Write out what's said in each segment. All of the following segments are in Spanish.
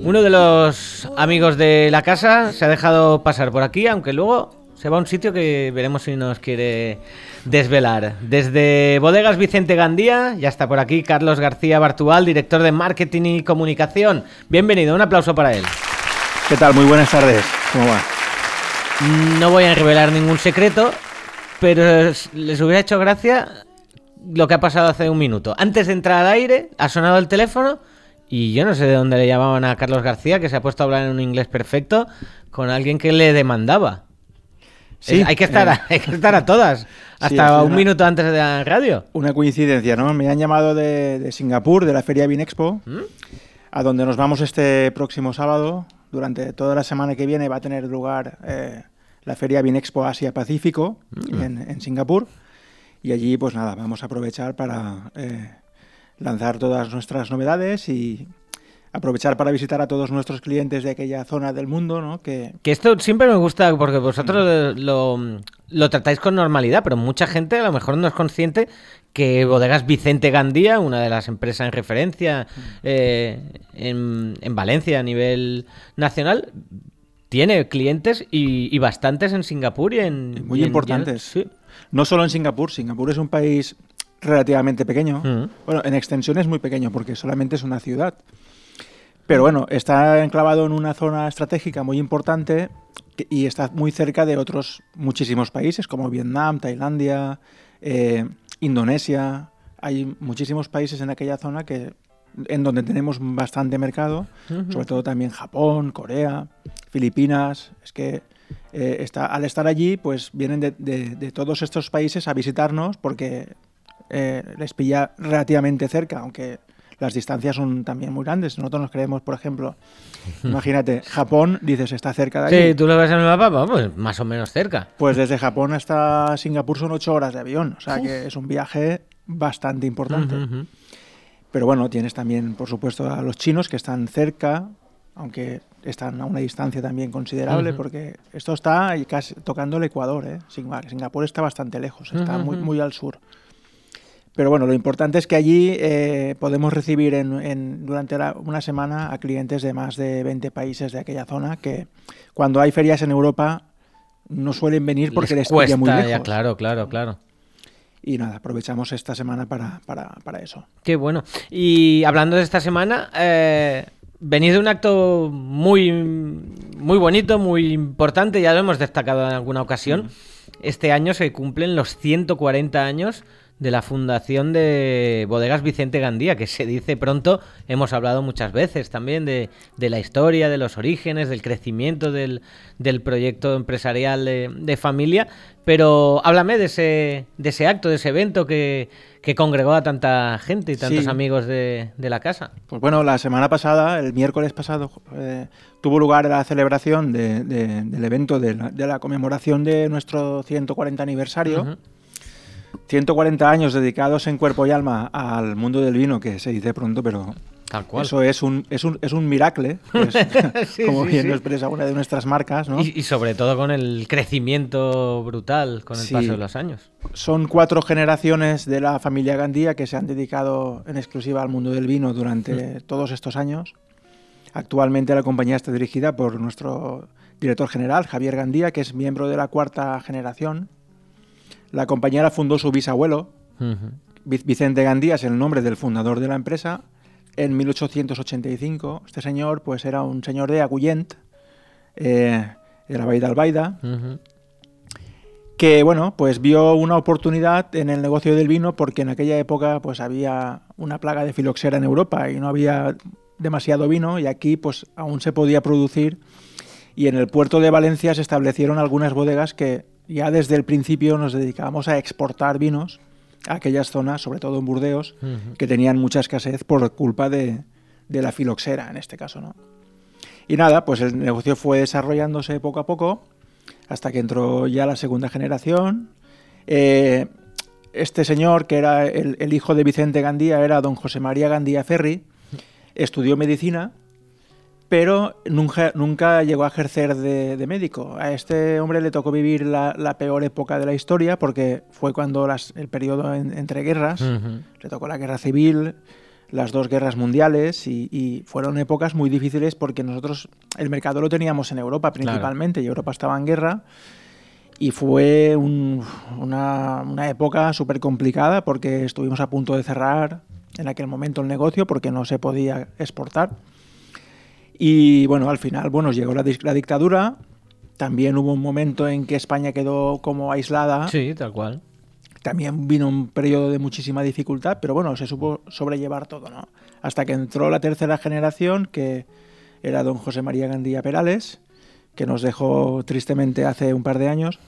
Uno de los amigos de la casa se ha dejado pasar por aquí, aunque luego se va a un sitio que veremos si nos quiere desvelar. Desde Bodegas Vicente Gandía, ya está por aquí Carlos García Bartual, director de Marketing y Comunicación. Bienvenido, un aplauso para él. ¿Qué tal? Muy buenas tardes. ¿Cómo va? No voy a revelar ningún secreto, pero les hubiera hecho gracia lo que ha pasado hace un minuto. Antes de entrar al aire, ha sonado el teléfono y yo no sé de dónde le llamaban a Carlos García, que se ha puesto a hablar en un inglés perfecto con alguien que le demandaba. Sí, hay que estar a todas, hasta un minuto antes de la radio. Una coincidencia, ¿no? Me han llamado de Singapur, de la Feria Vinexpo, a donde nos vamos este próximo sábado. Durante toda la semana que viene va a tener lugar la Feria Vinexpo Asia-Pacífico en Singapur. Y allí, pues nada, vamos a aprovechar para lanzar todas nuestras novedades y aprovechar para visitar a todos nuestros clientes de aquella zona del mundo, ¿no? Que esto siempre me gusta porque vosotros lo tratáis con normalidad, pero mucha gente a lo mejor no es consciente que Bodegas Vicente Gandía, una de las empresas en referencia en Valencia a nivel nacional, tiene clientes y bastantes en Singapur y muy importantes. Sí. No solo en Singapur. Singapur es un país relativamente pequeño. Bueno, en extensión es muy pequeño porque solamente es una ciudad. Pero bueno, está enclavado en una zona estratégica muy importante y está muy cerca de otros muchísimos países como Vietnam, Tailandia, Indonesia. Hay muchísimos países en aquella zona en donde tenemos bastante mercado, sobre todo también Japón, Corea, Filipinas. Es que al estar allí, pues vienen de todos estos países a visitarnos porque les pilla relativamente cerca, aunque las distancias son también muy grandes. Nosotros nos creemos, por ejemplo, imagínate, Japón, dices, está cerca de aquí. Sí, tú lo ves en el mapa, pues más o menos cerca. Pues desde Japón hasta Singapur son 8 horas de avión, o sea que es un viaje bastante importante. Pero bueno, tienes también, por supuesto, a los chinos que están cerca, aunque están a una distancia también considerable, porque esto está casi tocando el Ecuador, ¿eh? Singapur está bastante lejos, está muy al sur. Pero bueno, lo importante es que allí podemos recibir durante una semana a clientes de más de 20 países de aquella zona que cuando hay ferias en Europa no suelen venir porque les pilla muy lejos. Ya, claro. Y nada, aprovechamos esta semana para eso. Qué bueno. Y hablando de esta semana, venís de un acto muy, muy bonito, muy importante, ya lo hemos destacado en alguna ocasión. Este año se cumplen los 140 años de la fundación de Bodegas Vicente Gandía, que se dice pronto. Hemos hablado muchas veces también de la historia, de los orígenes, del crecimiento del proyecto empresarial de familia, pero háblame de ese acto, de ese evento que congregó a tanta gente y tantos amigos de la casa. Pues bueno, la semana pasada, el miércoles pasado, tuvo lugar la celebración del evento de la conmemoración de nuestro 140 aniversario. 140 años dedicados en cuerpo y alma al mundo del vino, que se dice pronto, pero tal cual. Eso es un miracle, pues, como bien lo expresa una de nuestras marcas, ¿no? Y sobre todo con el crecimiento brutal con el paso de los años. Son 4 generaciones de la familia Gandía que se han dedicado en exclusiva al mundo del vino durante todos estos años. Actualmente la compañía está dirigida por nuestro director general, Javier Gandía, que es miembro de la 4ª generación. La compañía la fundó su bisabuelo, Vicente Gandía es el nombre del fundador de la empresa, en 1885. Este señor pues era un señor de Agullent, de la Vall d'Albaida, que bueno, pues vio una oportunidad en el negocio del vino porque en aquella época pues había una plaga de filoxera en Europa y no había demasiado vino, y aquí pues aún se podía producir, y en el puerto de Valencia se establecieron algunas bodegas que ya desde el principio nos dedicábamos a exportar vinos a aquellas zonas, sobre todo en Burdeos, que tenían mucha escasez por culpa de la filoxera, en este caso, ¿no? Y nada, pues el negocio fue desarrollándose poco a poco hasta que entró ya la 2ª generación. Este señor, que era el hijo de Vicente Gandía, era don José María Gandía Ferri, estudió medicina, pero nunca llegó a ejercer de médico. A este hombre le tocó vivir la peor época de la historia, porque fue cuando el periodo entre guerras, le tocó la guerra civil, las dos guerras mundiales y fueron épocas muy difíciles porque nosotros el mercado lo teníamos en Europa principalmente, y Europa estaba en guerra. Y fue una época súper complicada porque estuvimos a punto de cerrar en aquel momento el negocio porque no se podía exportar. Y bueno, al final nos llegó la dictadura. También hubo un momento en que España quedó como aislada. Sí, tal cual. También vino un periodo de muchísima dificultad, pero bueno, se supo sobrellevar todo, ¿no? Hasta que entró la tercera generación, que era don José María Gandía Perales, que nos dejó tristemente hace un par de años.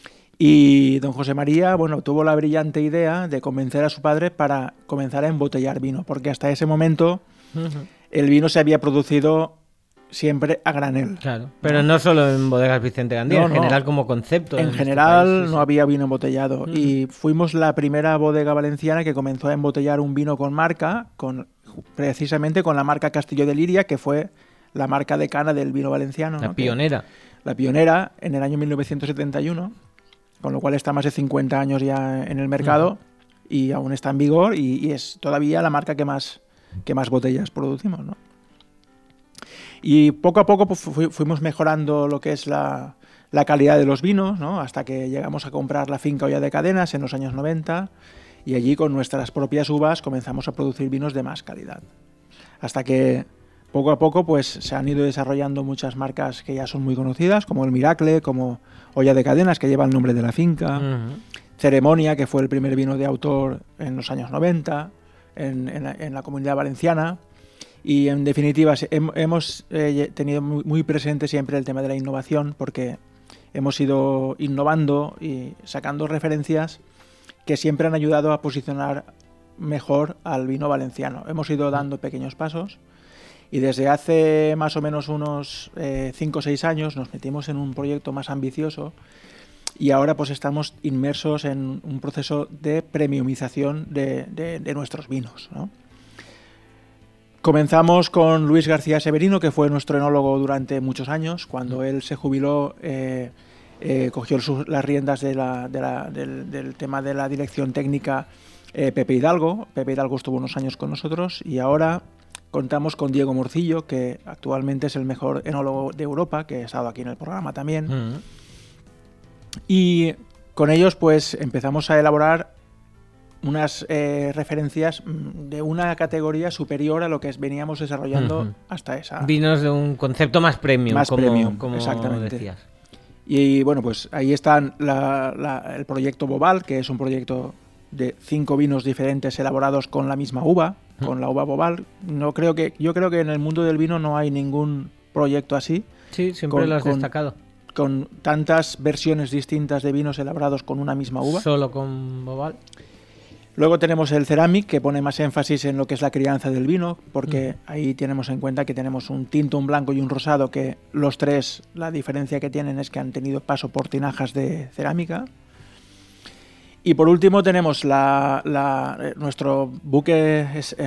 Y don José María, tuvo la brillante idea de convencer a su padre para comenzar a embotellar vino, porque hasta ese momento el vino se había producido siempre a granel. Claro, pero no solo en bodegas Vicente Gandía, en general como concepto. En general no había vino embotellado. Y fuimos la primera bodega valenciana que comenzó a embotellar un vino con marca, precisamente con la marca Castillo de Liria, que fue la marca decana del vino valenciano. La pionera. La pionera en el año 1971, con lo cual está más de 50 años ya en el mercado y aún está en vigor y es todavía la marca que más botellas producimos, ¿no? Y poco a poco fuimos mejorando lo que es la calidad de los vinos, ¿no? Hasta que llegamos a comprar la finca Olla de Cadenas en los años 90 y allí con nuestras propias uvas comenzamos a producir vinos de más calidad. Hasta que poco a poco se han ido desarrollando muchas marcas que ya son muy conocidas, como el Miracle, como Olla de Cadenas, que lleva el nombre de la finca, Ceremonia, que fue el primer vino de autor en los años 90 en la Comunidad Valenciana. Y en definitiva hemos tenido muy presente siempre el tema de la innovación, porque hemos ido innovando y sacando referencias que siempre han ayudado a posicionar mejor al vino valenciano. Hemos ido dando pequeños pasos y desde hace más o menos unos 5 o 6 años nos metimos en un proyecto más ambicioso y ahora estamos inmersos en un proceso de premiumización de nuestros vinos, ¿no? Comenzamos con Luis García Severino, que fue nuestro enólogo durante muchos años. Cuando él se jubiló, cogió las riendas del tema de la dirección técnica Pepe Hidalgo. Pepe Hidalgo estuvo unos años con nosotros y ahora contamos con Diego Morcillo, que actualmente es el mejor enólogo de Europa, que ha estado aquí en el programa también. Y con ellos empezamos a elaborar unas referencias de una categoría superior a lo que veníamos desarrollando hasta esa. Vinos de un concepto más premium, como exactamente. Decías. Y ahí están el proyecto Bobal, que es un proyecto de 5 vinos diferentes elaborados con la misma uva, con la uva Bobal. Yo creo que en el mundo del vino no hay ningún proyecto así. Sí, siempre lo has destacado. Con tantas versiones distintas de vinos elaborados con una misma uva. Solo con Bobal. Luego tenemos el Ceramic, que pone más énfasis en lo que es la crianza del vino, porque ahí tenemos en cuenta que tenemos un tinto, un blanco y un rosado, que los tres, la diferencia que tienen es que han tenido paso por tinajas de cerámica. Y por último tenemos nuestro buque...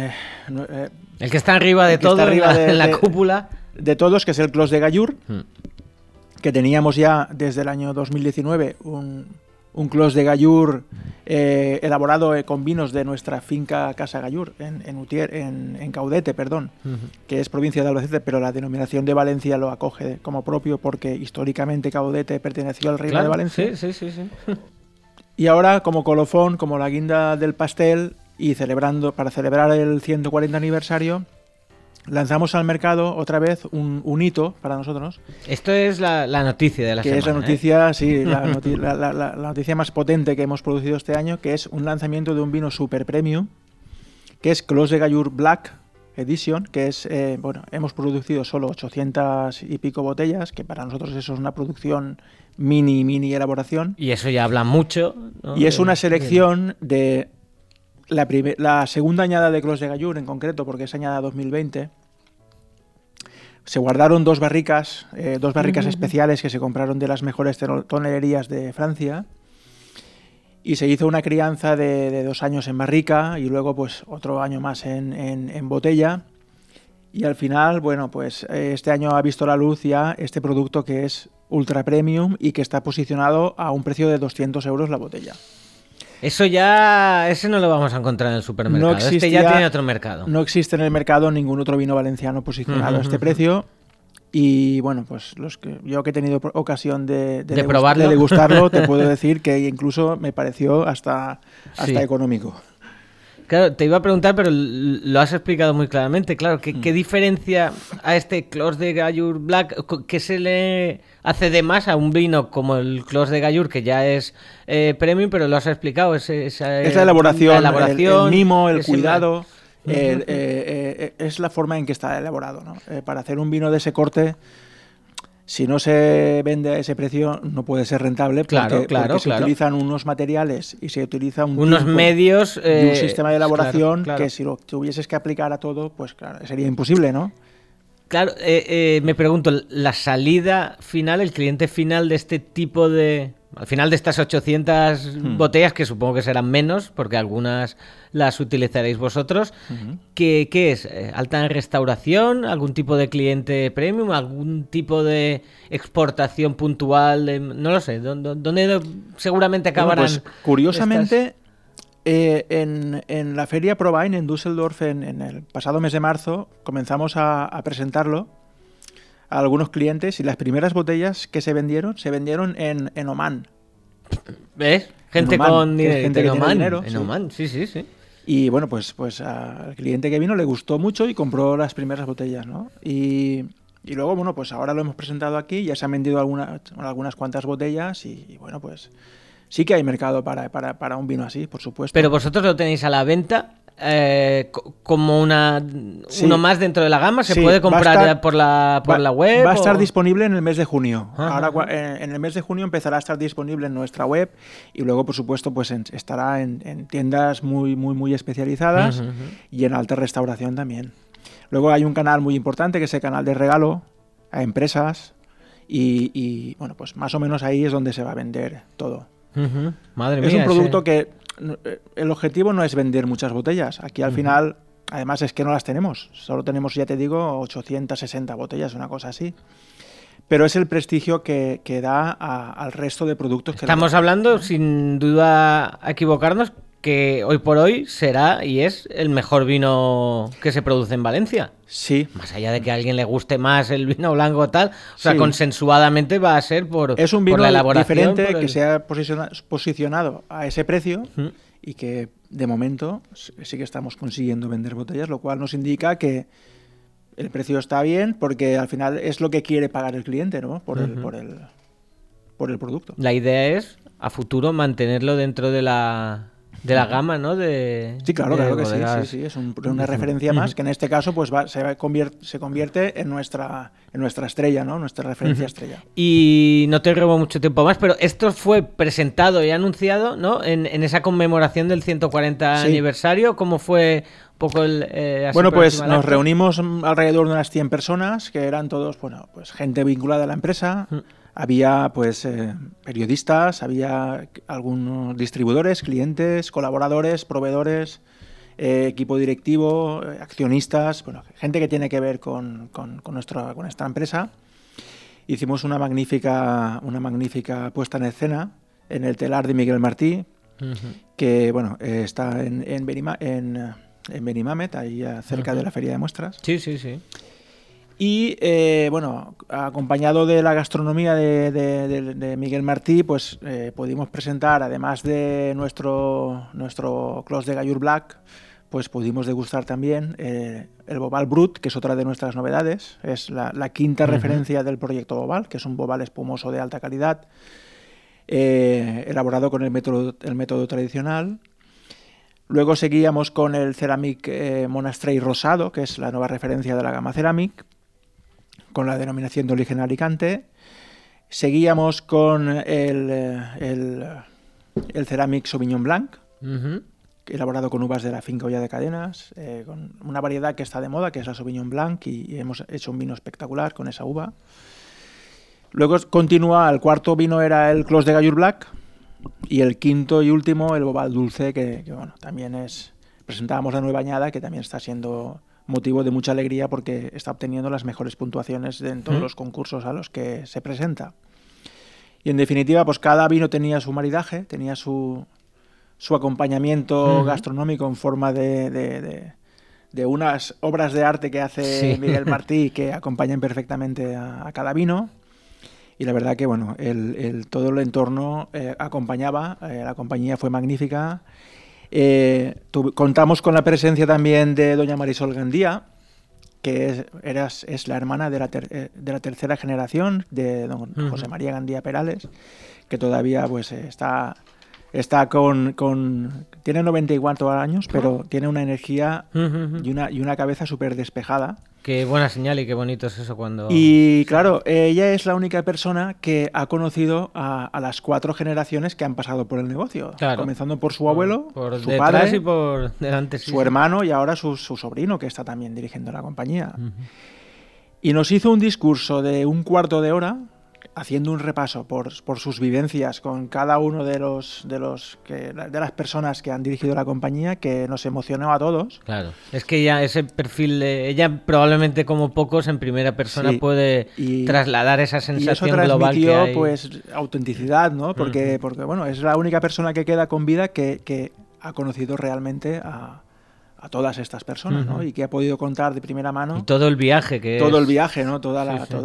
el que está arriba de todo, en la cúpula. De todos, que es el Clos de Gallur, que teníamos ya desde el año 2019 un Clos de Gallur elaborado con vinos de nuestra finca Casa Gallur en Caudete, que es provincia de Albacete, pero la denominación de Valencia lo acoge como propio porque históricamente Caudete perteneció al Reino de Valencia. Sí. Y ahora, como colofón, como la guinda del pastel y para celebrar el 140 aniversario, lanzamos al mercado otra vez un hito para nosotros. Esto es la noticia de la semana. Que es la noticia, sí, la noticia más potente que hemos producido este año, que es un lanzamiento de un vino super premium, que es Clos de Gallur Black Edition, que es, hemos producido solo 800 y pico botellas, que para nosotros eso es una producción mini elaboración. Y eso ya habla mucho, ¿no? Y es una selección de la segunda añada de Clos de Gallur en concreto, porque es añada 2020. Se guardaron dos barricas especiales que se compraron de las mejores tonelerías de Francia y se hizo una crianza de 2 años en barrica y luego otro año más en botella y al final, este año ha visto la luz ya este producto que es ultra premium y que está posicionado a un precio de 200 euros la botella. Eso ya, ese no lo vamos a encontrar en el supermercado. No Este existía- ya tiene otro mercado. No existe en el mercado ningún otro vino valenciano posicionado a este precio. Y bueno, pues yo que he tenido ocasión de probarlo. de degustarlo, te puedo decir que incluso me pareció hasta Sí. económico. Claro, te iba a preguntar, pero lo has explicado muy claramente. Claro, ¿qué diferencia a este Clos de Gallur Black? ¿Qué se le hace de más a un vino como el Clos de Gallur, que ya es premium, pero lo has explicado? Es la elaboración, el mimo, el es cuidado. Es la forma en que está elaborado, ¿no? Para hacer un vino de ese corte, si no se vende a ese precio, no puede ser rentable porque, porque se utilizan unos materiales y se utiliza unos medios y un sistema de elaboración claro. que si lo tuvieses que aplicar a todo, pues claro, sería imposible, ¿no? Claro, me pregunto, la salida final, el cliente final de este tipo de... Al final de estas 800 botellas, que supongo que serán menos, porque algunas las utilizaréis vosotros, ¿qué es? ¿Alta restauración? ¿Algún tipo de cliente premium? ¿Algún tipo de exportación puntual? No lo sé, ¿dónde seguramente acabarán? Bueno, pues, curiosamente, en la feria ProWein en Düsseldorf en el pasado mes de marzo comenzamos a presentarlo a algunos clientes y las primeras botellas que se vendieron en Oman. ¿Ves? Gente en Oman, con dinero. gente que tiene dinero, En sí. Oman, sí. Y bueno, pues al cliente que vino le gustó mucho y compró las primeras botellas, ¿no? Y luego, bueno, pues ahora lo hemos presentado aquí, ya se han vendido algunas cuantas botellas y bueno, pues sí que hay mercado para un vino así, por supuesto. Pero vosotros lo tenéis a la venta como uno más dentro de la gama. ¿Se puede comprar ya por la web? Va a estar disponible en el mes de junio. Ahora en el mes de junio empezará a estar disponible en nuestra web y luego, por supuesto, pues estará en tiendas muy especializadas y en alta restauración también. Luego hay un canal muy importante que es el canal de regalo a empresas y bueno, pues más o menos ahí es donde se va a vender todo. Madre mía, es un producto que el objetivo no es vender muchas botellas. Aquí al final, además es que no las tenemos. Solo tenemos, ya te digo, 860 botellas, una cosa así. Pero es el prestigio que da al resto de productos. Estamos hablando, sin duda a equivocarnos, que hoy por hoy será y es el mejor vino que se produce en Valencia. Sí. Más allá de que a alguien le guste más el vino blanco o tal, o sea, consensuadamente va a ser es un vino por la elaboración. Diferente que se ha posicionado a ese precio y que de momento sí que estamos consiguiendo vender botellas, lo cual nos indica que el precio está bien porque al final es lo que quiere pagar el cliente, ¿no? Por el producto. La idea es, a futuro, mantenerlo dentro de la gama, ¿no? Sí, claro que sí. Es una referencia más que en este caso pues se convierte en nuestra estrella, ¿no? Nuestra referencia estrella. Y no te robo mucho tiempo más, pero esto fue presentado y anunciado, ¿no? En esa conmemoración del 140 aniversario. ¿Cómo fue un poco bueno, pues nos reunimos alrededor de unas 100 personas que eran todos, bueno, pues gente vinculada a la empresa. Había pues periodistas, había algunos distribuidores, clientes, colaboradores, proveedores, equipo directivo, accionistas, bueno, gente que tiene que ver con esta empresa. Hicimos una magnífica puesta en escena en el telar de Miguel Martí, que bueno, está en Benimamet, ahí cerca de la Feria de Muestras. Sí. Y bueno, acompañado de la gastronomía de Miguel Martí, pues pudimos presentar, además de nuestro Clos de Gallur Black, pues pudimos degustar también el Boval Brut, que es otra de nuestras novedades. Es la quinta referencia del proyecto Boval, que es un Boval espumoso de alta calidad, elaborado con el método tradicional. Luego seguíamos con el Ceramic Monastrell Rosado, que es la nueva referencia de la gama Ceramic, con la denominación de origen Alicante. Seguíamos con el Ceramic Sauvignon Blanc, elaborado con uvas de la finca Olla de Cadenas, con una variedad que está de moda, que es la Sauvignon Blanc, y hemos hecho un vino espectacular con esa uva. Luego continúa, el cuarto vino era el Clos de Gallur Black, y el quinto y último, el Boval Dulce, que bueno, también presentábamos la nueva añada, que también está siendo motivo de mucha alegría porque está obteniendo las mejores puntuaciones en todos los concursos a los que se presenta. Y en definitiva, pues cada vino tenía su maridaje, tenía su su acompañamiento gastronómico en forma de unas obras de arte que hace Miguel Martí que acompañan perfectamente a cada vino. Y la verdad que bueno, todo el entorno acompañaba, la compañía fue magnífica. Contamos con la presencia también de doña Marisol Gandía, que es la hermana de la tercera generación de don José María Gandía Perales, que todavía pues está tiene 94 años, pero tiene una energía y una cabeza súper despejada. Qué buena señal y qué bonito es eso cuando... Y claro, ella es la única persona que ha conocido a las 4 generaciones que han pasado por el negocio. Claro. Comenzando por su abuelo, por su detrás padre, y por delante, su hermano y ahora su sobrino, que está también dirigiendo la compañía. Y nos hizo un discurso de un cuarto de hora, haciendo un repaso por sus vivencias con cada uno de las personas que han dirigido la compañía, que nos emocionó a todos. Claro, es que ya ese perfil ella probablemente como pocos en primera persona puede trasladar esa sensación global que hay. Pues autenticidad, ¿no? Porque bueno, es la única persona que queda con vida que ha conocido realmente a todas estas personas, ¿no? Y que ha podido contar de primera mano. Y todo el viaje el viaje, ¿no? Todo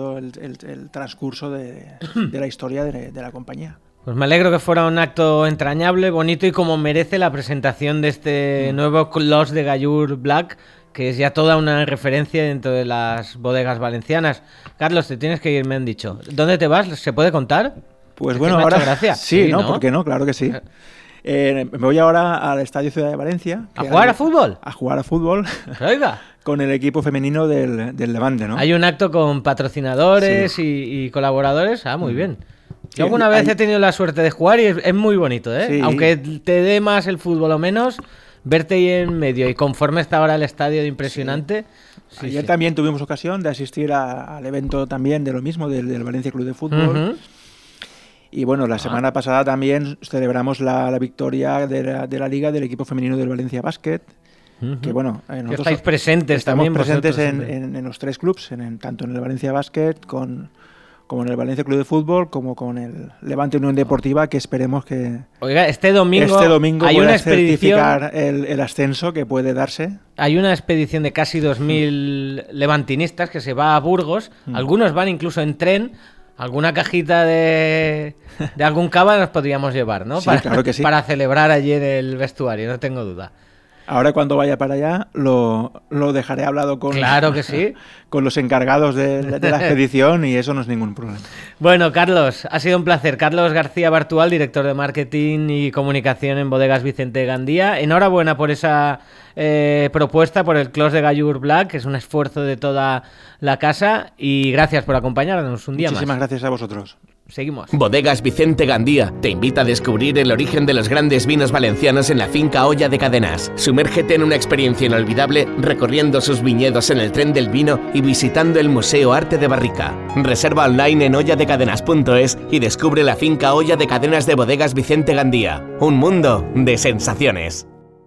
el transcurso de la historia de la compañía. Pues me alegro que fuera un acto entrañable, bonito y como merece la presentación de este nuevo Clos de Gallur Black, que es ya toda una referencia dentro de las bodegas valencianas. Carlos, te tienes que ir, me han dicho. ¿Dónde te vas? ¿Se puede contar? Pues bueno, ahora... Gracias. Sí, ¿no? ¿Por qué no? Claro que sí. Me voy ahora al Estadio Ciudad de Valencia. ¿A jugar a fútbol? A jugar a fútbol. Oiga. Con el equipo femenino del Levante, ¿no? Hay un acto con patrocinadores y colaboradores. Ah, muy bien. Yo alguna vez he tenido la suerte de jugar y es muy bonito, ¿eh? Sí. Aunque te dé más el fútbol o menos, verte ahí en medio y conforme está ahora el estadio de impresionante. Sí. Ayer también tuvimos ocasión de asistir al evento también de lo mismo, del Valencia Club de Fútbol. Y bueno, la semana pasada también celebramos la victoria de la Liga del equipo femenino del Valencia Basket. Que bueno, nosotros estáis presentes estamos también presentes en los 3 clubs, tanto en el Valencia Basket como en el Valencia Club de Fútbol, como con el Levante Unión Deportiva, que esperemos que... Oiga, este domingo hay una expedición... certificar el ascenso que puede darse. Hay una expedición de casi 2.000 levantinistas que se va a Burgos. Algunos van incluso en tren. Alguna cajita de algún cava nos podríamos llevar, ¿no? Sí, claro que sí. Para celebrar allí en el vestuario, no tengo duda. Ahora cuando vaya para allá lo dejaré hablado con, claro que sí. con los encargados de la expedición y eso no es ningún problema. Bueno, Carlos, ha sido un placer. Carlos García Bartual, director de Marketing y Comunicación en Bodegas Vicente Gandía. Enhorabuena por esa propuesta, por el Clos de Gallur Black, que es un esfuerzo de toda la casa, y gracias por acompañarnos un día más. Muchísimas gracias a vosotros. Seguimos. Bodegas Vicente Gandía te invita a descubrir el origen de los grandes vinos valencianos en la finca Olla de Cadenas. Sumérgete en una experiencia inolvidable recorriendo sus viñedos en el tren del vino y visitando el Museo Arte de Barrica. Reserva online en olladecadenas.es y descubre la finca Olla de Cadenas de Bodegas Vicente Gandía. Un mundo de sensaciones.